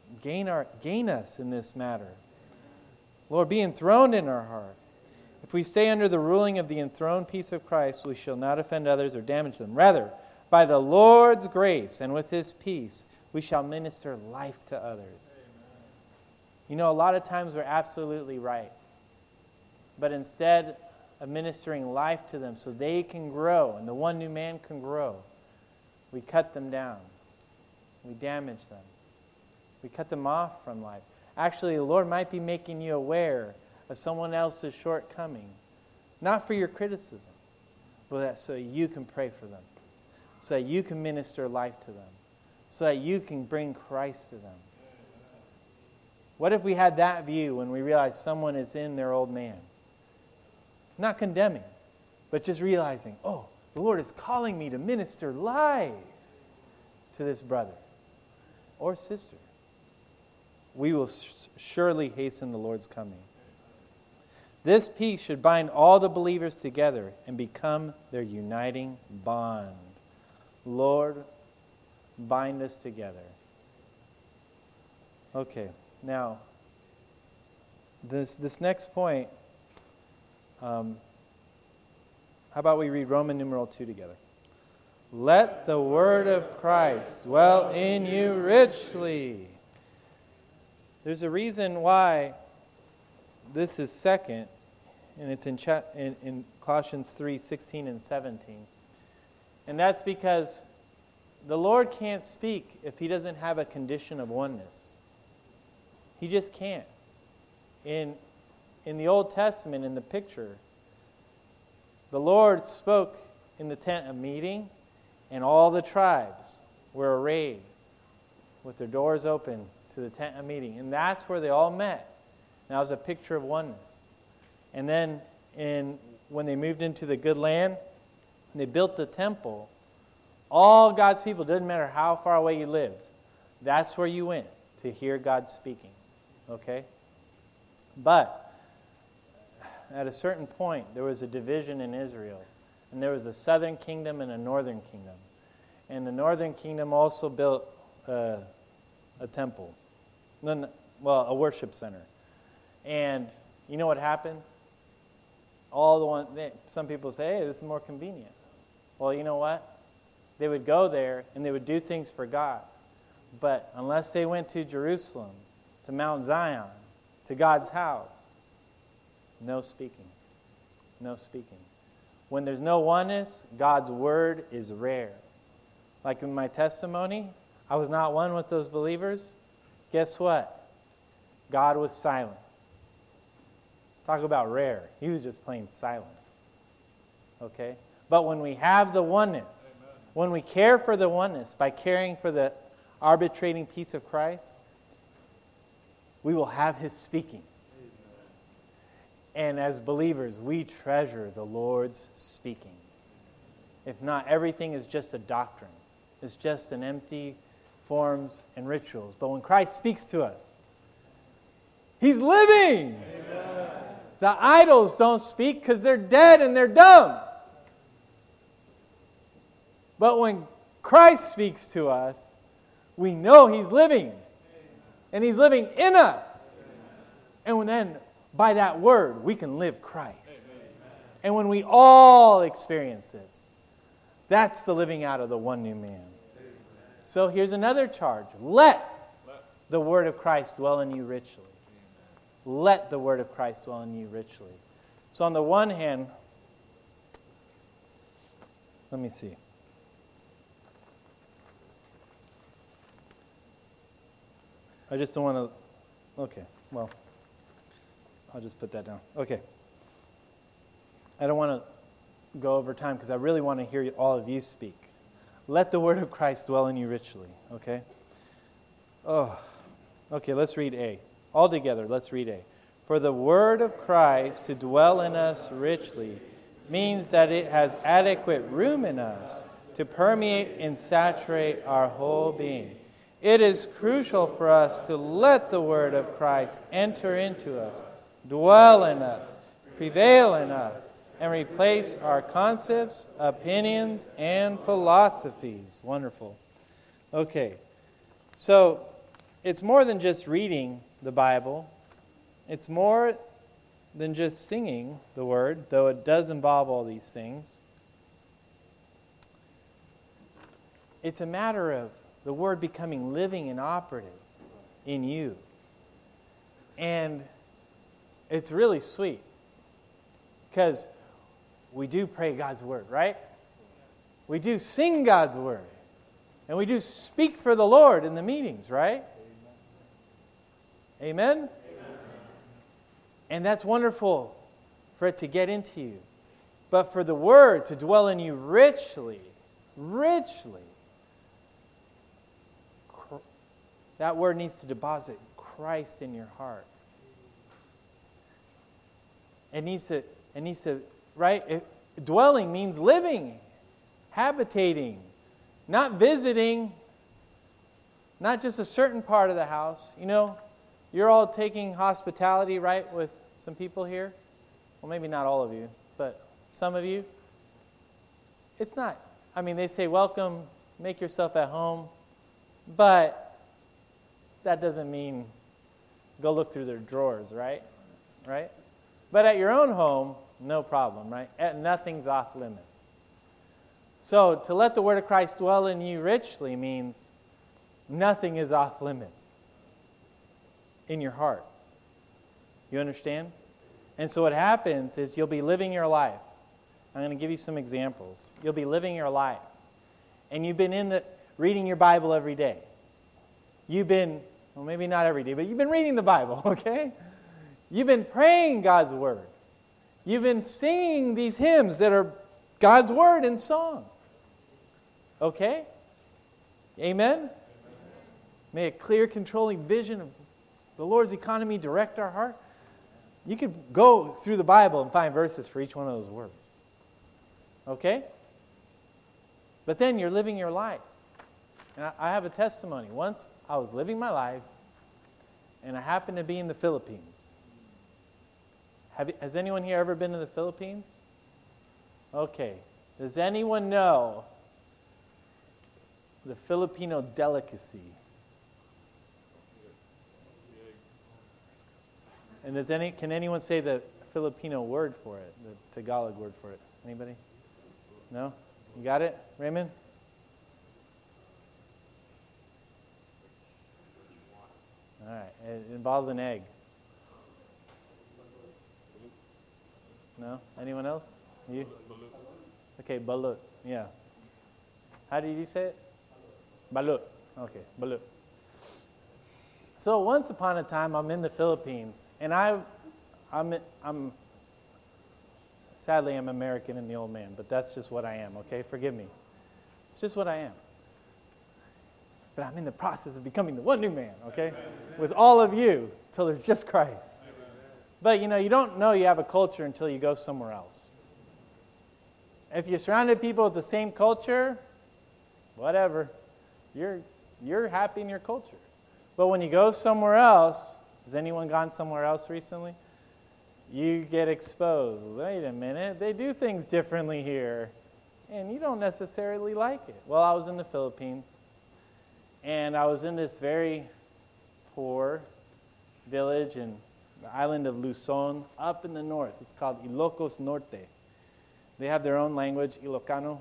gain us in this matter. Lord, be enthroned in our heart. If we stay under the ruling of the enthroned peace of Christ, we shall not offend others or damage them. Rather, by the Lord's grace and with His peace, we shall minister life to others. You know, a lot of times we're absolutely right. But instead of ministering life to them so they can grow and the one new man can grow, we cut them down. We damage them. We cut them off from life. Actually, the Lord might be making you aware of someone else's shortcoming, not for your criticism, but that so you can pray for them, so that you can minister life to them, so that you can bring Christ to them. What if we had that view when we realize someone is in their old man? Not condemning, but just realizing, oh, the Lord is calling me to minister life to this brother or sister. We will surely hasten the Lord's coming. This peace should bind all the believers together and become their uniting bond. Lord, bind us together. Okay, now, this next point, how about we read Roman numeral 2 together? Let the word of Christ dwell in you richly. There's a reason why this is second, and it's in Colossians 3:16 and 17. And that's because the Lord can't speak if He doesn't have a condition of oneness. He just can't. In the Old Testament, in the picture, the Lord spoke in the tent of meeting, and all the tribes were arrayed with their doors open to the tent of meeting. And that's where they all met. And that was a picture of oneness. And then when they moved into the good land, and they built the temple, all God's people, didn't matter how far away you lived, that's where you went to hear God speaking. Okay? But at a certain point, there was a division in Israel. And there was a southern kingdom and a northern kingdom. And the northern kingdom also built a temple. Well, a worship center. And you know what happened? Some people say, hey, this is more convenient. Well, you know what? They would go there and they would do things for God. But unless they went to Jerusalem, to Mount Zion, to God's house, no speaking. No speaking. When there's no oneness, God's word is rare. Like in my testimony, I was not one with those believers. Guess what? God was silent. Talk about rare. He was just plain silent. Okay? But when we have the oneness, when we care for the oneness by caring for the arbitrating peace of Christ, we will have His speaking. And as believers, we treasure the Lord's speaking. If not, everything is just a doctrine. It's just an empty forms and rituals. But when Christ speaks to us, He's living. Amen. The idols don't speak because they're dead and they're dumb. But when Christ speaks to us, we know He's living. And He's living in us. And then, by that word, we can live Christ. And when we all experience this, that's the living out of the one new man. So here's another charge. Let the word of Christ dwell in you richly. Let the word of Christ dwell in you richly. So on the one hand, let me see. I just don't want to... Okay, well, I'll just put that down. Okay. I don't want to go over time because I really want to hear all of you speak. Let the word of Christ dwell in you richly, okay? Oh, okay, let's read A. All together, let's read A. For the word of Christ to dwell in us richly means that it has adequate room in us to permeate and saturate our whole being. It is crucial for us to let the word of Christ enter into us, dwell in us, prevail in us, and replace our concepts, opinions, and philosophies. Wonderful. Okay, so it's more than just reading the Bible. It's more than just singing the Word, though it does involve all these things. It's a matter of the Word becoming living and operative in you. And it's really sweet because we do pray God's Word, right? We do sing God's Word. And we do speak for the Lord in the meetings, right? Amen? Amen? And that's wonderful for it to get into you. But for the Word to dwell in you richly, that Word needs to deposit Christ in your heart. It needs to, right? Dwelling means living, habitating, not visiting, not just a certain part of the house. You know, you're all taking hospitality, right, with some people here? Well, maybe not all of you, but some of you. It's not, I mean, they say, welcome, make yourself at home, but that doesn't mean go look through their drawers, right? Right? But at your own home, no problem, right? Nothing's off limits. So to let the Word of Christ dwell in you richly means nothing is off limits in your heart. You understand? And so what happens is you'll be living your life. I'm going to give you some examples. You'll be living your life. And you've been reading your Bible every day. You've been, well, maybe not every day, but you've been reading the Bible, okay? You've been praying God's Word. You've been singing these hymns that are God's Word in song. Okay? Amen? May a clear, controlling vision of the Lord's economy direct our heart. You could go through the Bible and find verses for each one of those words. Okay? But then you're living your life. And I have a testimony. Once I was living my life, and I happened to be in the Philippines. Has anyone here ever been to the Philippines? Okay. Does anyone know the Filipino delicacy? And can anyone say the Filipino word for it, the Tagalog word for it? Anybody? No? You got it, Raymond? All right. It involves an egg. No? Anyone else? You? Okay, balut. Yeah. How do you say it? Balut. Okay, balut. So once upon a time, I'm in the Philippines, and I'm sadly I'm American and the old man, but that's just what I am. Okay, forgive me. It's just what I am. But I'm in the process of becoming the one new man. Okay, with all of you till there's just Christ. But you know, you don't know you have a culture until you go somewhere else. If you're surrounded people with the same culture, whatever, you're happy in your culture. But when you go somewhere else, has anyone gone somewhere else recently? You get exposed. Wait a minute, they do things differently here, and you don't necessarily like it. Well, I was in the Philippines, and I was in this very poor village in the island of Luzon, up in the north. It's called Ilocos Norte. They have their own language, Ilocano.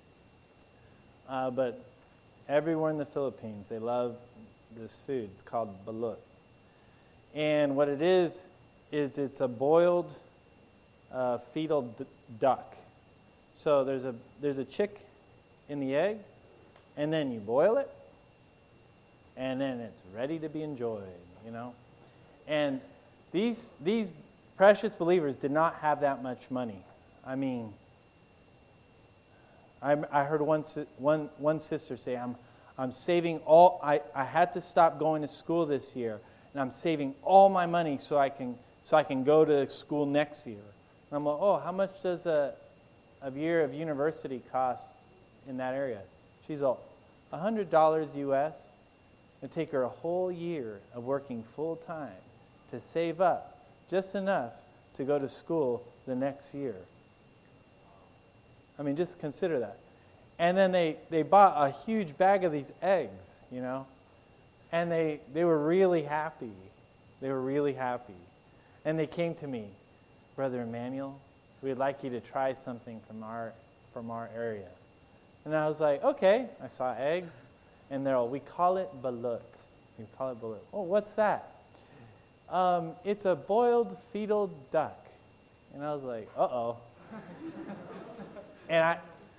But everywhere in the Philippines, they love this food. It's called balut. And what it is it's a boiled fetal duck. So there's a chick in the egg, and then you boil it, and then it's ready to be enjoyed, you know. And these precious believers did not have that much money. I mean, I heard one sister say, I'm saving all, I had to stop going to school this year, and I'm saving all my money so I can go to school next year. And I'm like, oh, how much does a year of university cost in that area? She's all, $100 US. It'd take her a whole year of working full time to save up just enough to go to school the next year. I mean, just consider that. And then they bought a huge bag of these eggs, you know. And they were really happy. They were really happy. And they came to me, Brother Emmanuel, we'd like you to try something from our area. And I was like, okay. I saw eggs, and they're all, we call it balut. We call it balut. Oh, what's that? It's a boiled fetal duck. And I was like, uh-oh. And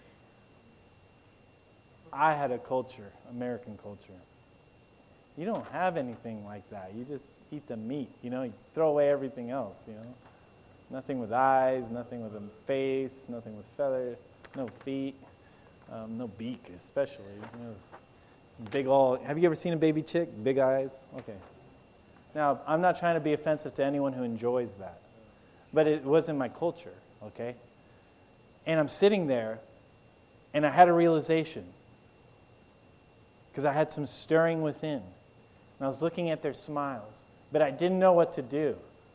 I had a culture, American culture. You don't have anything like that. You just eat the meat, you throw away everything else, Nothing with eyes, nothing with a face, nothing with feathers, no feet, no beak especially. Big old, have you ever seen a baby chick? Big eyes? Okay. Now, I'm not trying to be offensive to anyone who enjoys that, but it wasn't my culture, okay? And I'm sitting there, and I had a realization, because I had some stirring within. And I was looking at their smiles, but I didn't know what to do.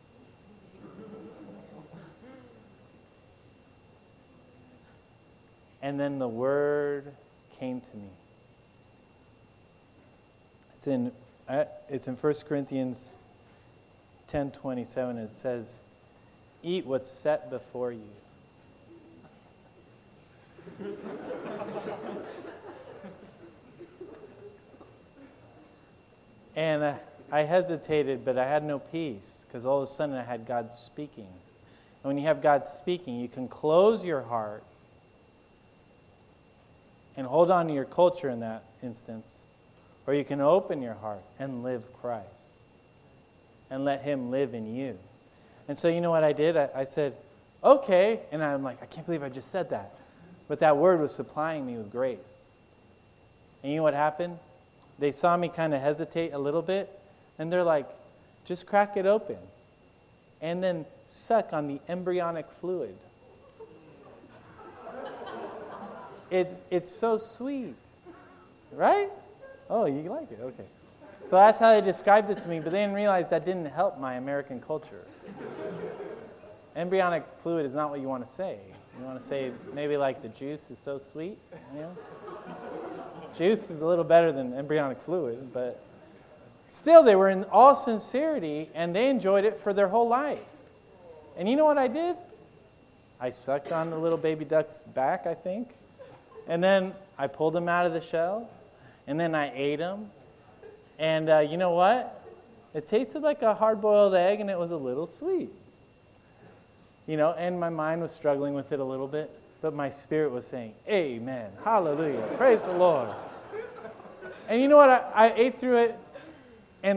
And then the word came to me. It's in 1 Corinthians 10:27. It says, "Eat what's set before you." And I hesitated, but I had no peace, because all of a sudden I had God speaking. And when you have God speaking, you can close your heart and hold on to your culture in that instance, or you can open your heart and live Christ and let Him live in you. And so you know what I did? I said, okay, and I'm like, I can't believe I just said that. But that word was supplying me with grace. And you know what happened? They saw me kind of hesitate a little bit, and they're like, just crack it open and then suck on the embryonic fluid. It's so sweet, right? Oh, you like it? Okay. So that's how they described it to me, but they didn't realize that didn't help my American culture. Embryonic fluid is not what you want to say. You want to say maybe like the juice is so sweet, Juice is a little better than embryonic fluid, but still they were in all sincerity, and they enjoyed it for their whole life. And you know what I did? I sucked on the little baby duck's back, I think, and then I pulled him out of the shell, and then I ate him. And you know what? It tasted like a hard-boiled egg, and it was a little sweet. And my mind was struggling with it a little bit, but my spirit was saying, amen, hallelujah, praise the Lord. And you know what? I ate through it, and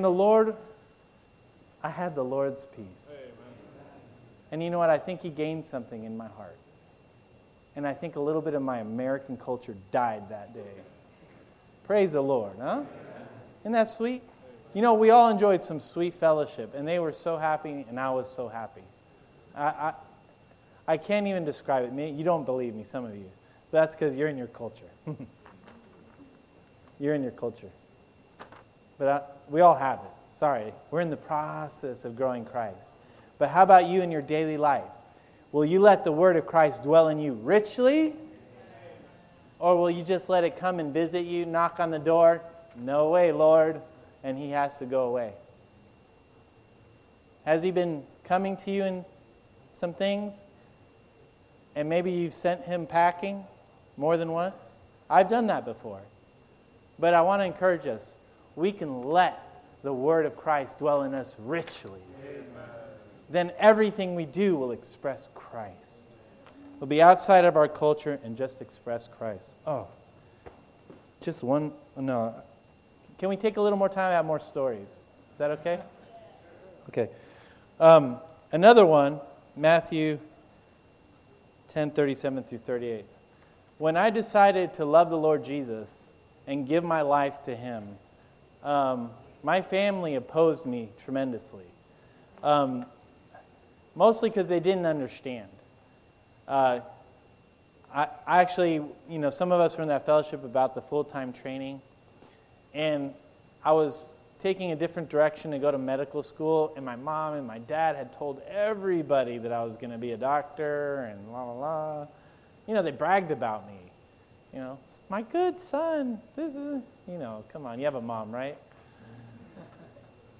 I had the Lord's peace. Amen. And you know what? I think He gained something in my heart. And I think a little bit of my American culture died that day. Praise the Lord, huh? Isn't that sweet? We all enjoyed some sweet fellowship, and they were so happy, and I was so happy. I can't even describe it. You don't believe me, some of you. But that's because you're in your culture. You're in your culture. But we all have it. Sorry. We're in the process of growing Christ. But how about you in your daily life? Will you let the Word of Christ dwell in you richly? Or will you just let it come and visit you, knock on the door? No way, Lord. And He has to go away. Has He been coming to you in some things? And maybe you've sent Him packing more than once? I've done that before. But I want to encourage us. We can let the Word of Christ dwell in us richly. Amen. Then everything we do will express Christ. We'll be outside of our culture and just express Christ. Oh, just one. No. Can we take a little more time to have more stories? Is that okay? Okay. Another one, Matthew 10:37 through 38. When I decided to love the Lord Jesus and give my life to Him, my family opposed me tremendously. Mostly because they didn't understand. I actually, some of us were in that fellowship about the full-time training, and I was taking a different direction to go to medical school, and my mom and my dad had told everybody that I was going to be a doctor and la la la. They bragged about me. My good son, this is, come on, you have a mom, right?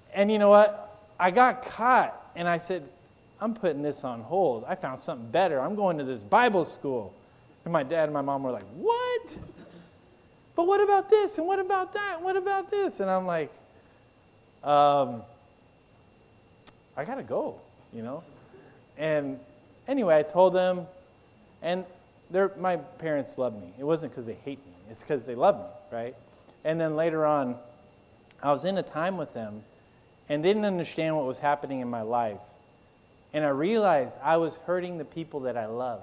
And you know what? I got caught, and I said, I'm putting this on hold. I found something better. I'm going to this Bible school. And my dad and my mom were like, what? But what about this? And what about that? And what about this? And I'm like, I got to go, you know? And anyway, I told them, and my parents love me. It wasn't because they hate me. It's because they love me, right? And then later on, I was in a time with them and didn't understand what was happening in my life. And I realized I was hurting the people that I loved.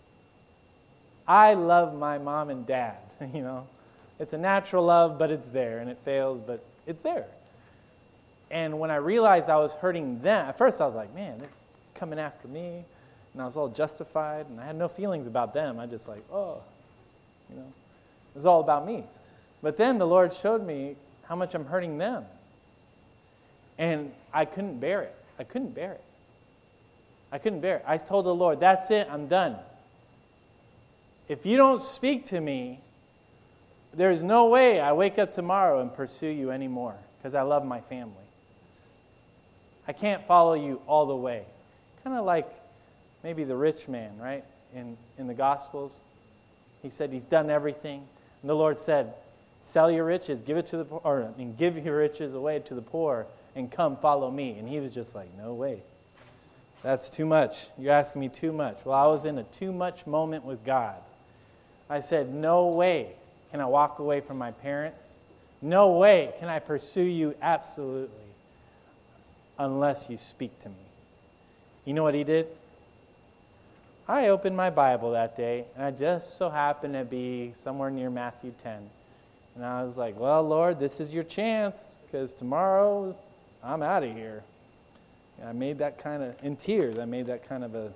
I love my mom and dad, you know. It's a natural love, but it's there, and it fails, but it's there. And when I realized I was hurting them, at first I was like, man, they're coming after me, and I was all justified, and I had no feelings about them. I just like, oh, you know, it was all about me. But then the Lord showed me how much I'm hurting them. And I couldn't bear it. I couldn't bear it. I couldn't bear it. I told the Lord, that's it, I'm done. If you don't speak to me, there's no way I wake up tomorrow and pursue you anymore because I love my family. I can't follow you all the way. Kind of like maybe the rich man, right? In the Gospels, he said he's done everything. And the Lord said, sell your riches, give your riches away to the poor, and come follow me. And he was just like, no way. That's too much. You're asking me too much. Well, I was in a too much moment with God. I said, no way can I walk away from my parents. No way can I pursue you absolutely unless you speak to me. You know what he did? I opened my Bible that day, and I just so happened to be somewhere near Matthew 10. And I was like, well, Lord, this is your chance, because tomorrow I'm out of here. And I made that kind of, in tears, I made that kind of a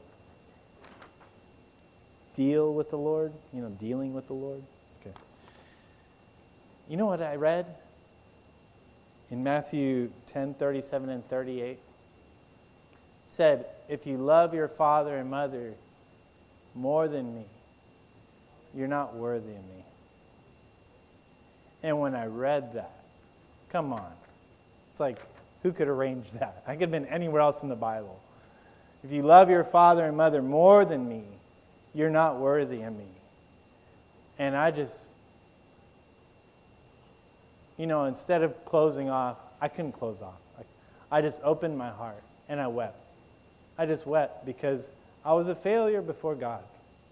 deal with the Lord, dealing with the Lord. Okay. You know what I read? In Matthew 10, 37 and 38, it said, if you love your father and mother more than me, you're not worthy of me. And when I read that, come on, it's like, who could arrange that? I could have been anywhere else in the Bible. If you love your father and mother more than me, you're not worthy of me. And I just, instead of closing off, I couldn't close off. I just opened my heart and I wept. I just wept because I was a failure before God.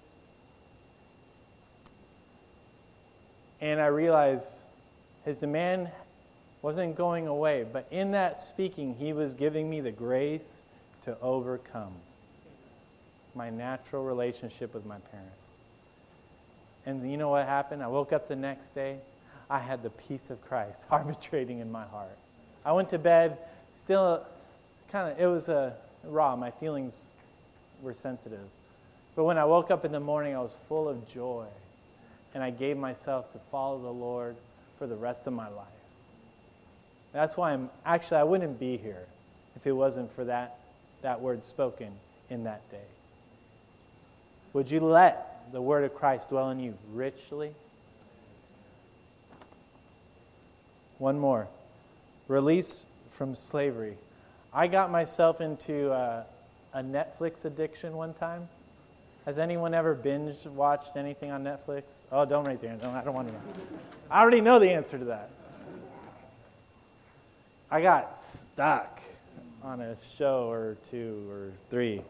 And I realized his demand wasn't going away, but in that speaking, he was giving me the grace to overcome my natural relationship with my parents. And you know what happened? I woke up the next day. I had the peace of Christ arbitrating in my heart. I went to bed still it was raw. My feelings were sensitive. But when I woke up in the morning, I was full of joy. And I gave myself to follow the Lord for the rest of my life. That's why I wouldn't be here if it wasn't for that word spoken in that day. Would you let the word of Christ dwell in you richly? One more. Release from slavery. I got myself into a Netflix addiction one time. Has anyone ever binge watched anything on Netflix? Oh, don't raise your hand. I don't want to know. I already know the answer to that. I got stuck on a show or two or three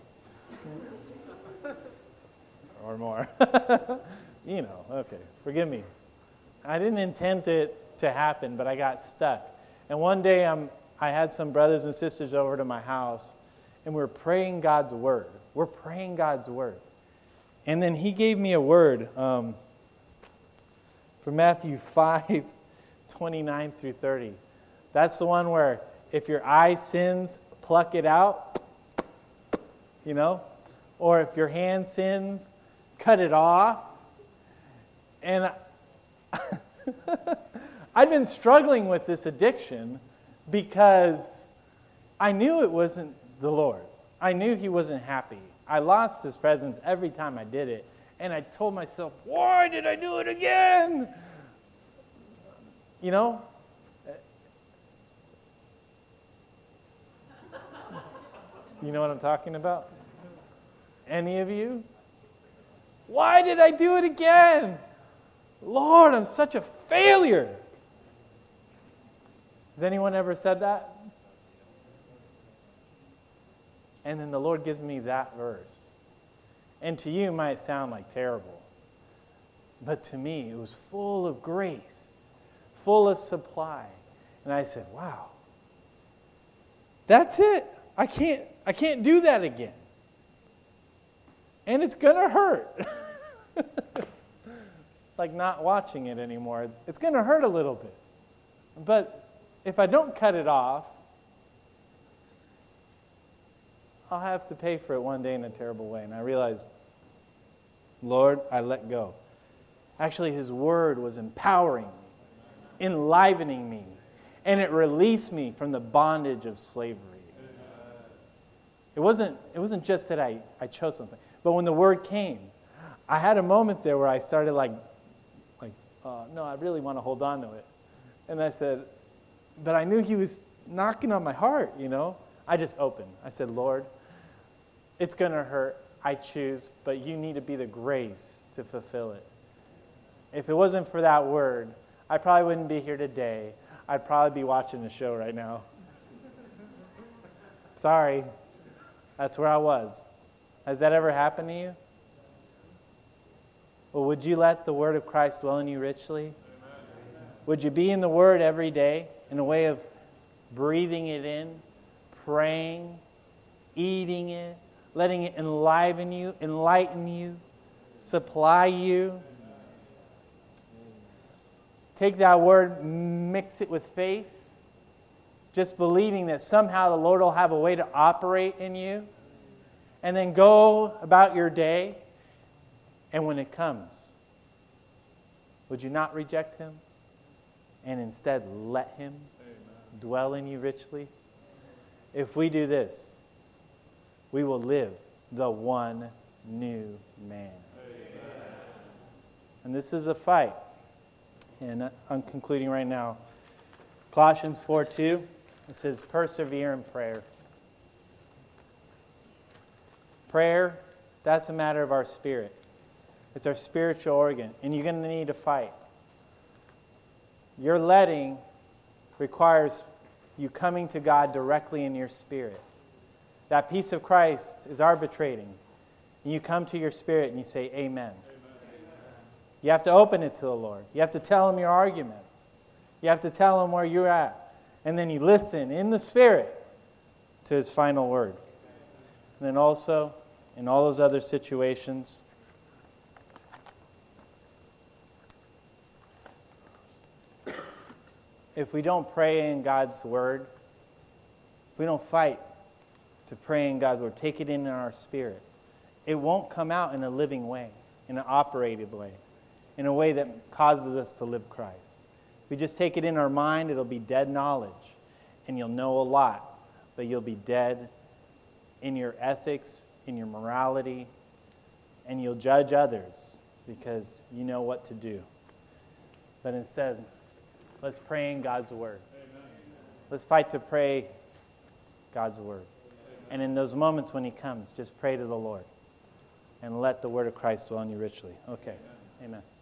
or more. Okay, forgive me. I didn't intend it to happen, but I got stuck. And one day I had some brothers and sisters over to my house, and we were praying God's word. We're praying God's word. And then he gave me a word from Matthew 5, 29 through 30. That's the one where if your eye sins, pluck it out, or if your hand sins, cut it off. And I've been struggling with this addiction because I knew it wasn't the Lord. I knew he wasn't happy. I lost his presence every time I did it. And I told myself, why did I do it again? You know what I'm talking about? Any of you? Why did I do it again? Lord, I'm such a failure. Has anyone ever said that? And then the Lord gives me that verse. And to you, it might sound like terrible. But to me, it was full of grace, full of supply. And I said, wow, that's it. I can't do that again. And it's going to hurt. Like not watching it anymore. It's going to hurt a little bit. But if I don't cut it off, I'll have to pay for it one day in a terrible way. And I realized, Lord, I let go. Actually, His Word was empowering me, enlivening me, and it released me from the bondage of slavery. It wasn't just that I chose something. But when the Word came, I had a moment there where I started no, I really want to hold on to it. And I said, but I knew He was knocking on my heart, you know. I just opened. I said, Lord, it's going to hurt. I choose, but you need to be the grace to fulfill it. If it wasn't for that word, I probably wouldn't be here today. I'd probably be watching the show right now. Sorry. That's where I was. Has that ever happened to you? Well, would you let the word of Christ dwell in you richly? Amen. Would you be in the word every day in a way of breathing it in, praying, eating it, letting it enliven you, enlighten you, supply you? Take that word, mix it with faith, just believing that somehow the Lord will have a way to operate in you, and then go about your day. And when it comes, would you not reject Him and instead let Him dwell in you richly? If we do this, we will live the one new man. Amen. And this is a fight. And I'm concluding right now. Colossians 4:2, it says, persevere in prayer. Prayer, that's a matter of our spirit. It's our spiritual organ, and you're going to need to fight. Your letting requires you coming to God directly in your spirit. That peace of Christ is arbitrating. And you come to your spirit and you say, Amen. You have to open it to the Lord. You have to tell Him your arguments. You have to tell Him where you're at. And then you listen in the Spirit to His final word. And then also, in all those other situations, if we don't pray in God's word, if we don't fight to pray in God's word, take it in our spirit, it won't come out in a living way, in an operative way, in a way that causes us to live Christ. If we just take it in our mind, it'll be dead knowledge, and you'll know a lot, but you'll be dead in your ethics, in your morality, and you'll judge others because you know what to do. But instead, let's pray in God's word. Amen. Let's fight to pray God's word. Amen. And in those moments when He comes, just pray to the Lord and let the word of Christ dwell in you richly. Okay. Amen. Amen.